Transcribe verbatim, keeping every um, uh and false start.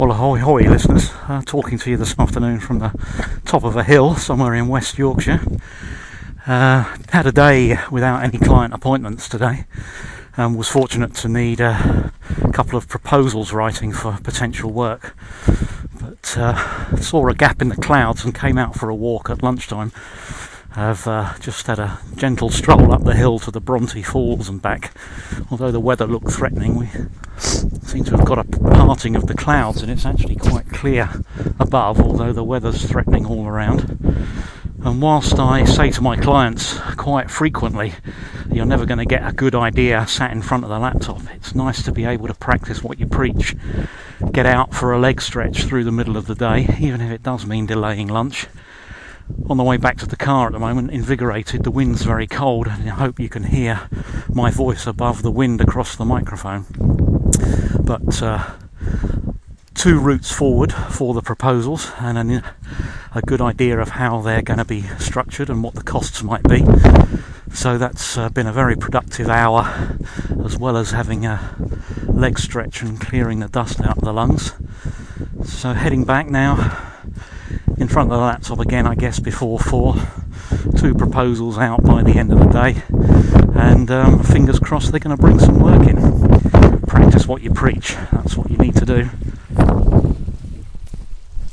Well, ahoy hoy listeners, uh, talking to you this afternoon from the top of a hill somewhere in West Yorkshire. Uh, had a day without any client appointments today, and was fortunate to need a couple of proposals writing for potential work. But uh, saw a gap in the clouds and came out for a walk at lunchtime. I've uh, just had a gentle stroll up the hill to the Bronte Falls and back. Although the weather looked threatening, we seem to have got a parting of the clouds and it's actually quite clear above, although the weather's threatening all around. And whilst I say to my clients quite frequently, you're never going to get a good idea sat in front of the laptop, it's nice to be able to practice what you preach. Get out for a leg stretch through the middle of the day, even if it does mean delaying lunch. On the way back to the car at the moment, invigorated, the wind's very cold, and I hope you can hear my voice above the wind across the microphone. But uh, two routes forward for the proposals, and an, a good idea of how they're going to be structured and what the costs might be. So that's uh, been a very productive hour, as well as having a leg stretch and clearing the dust out of the lungs. So heading back now, in front of the laptop again, I guess, before four. Two proposals out by the end of the day, and um, fingers crossed they're going to bring some work in. Practice what you preach, that's what you need to do.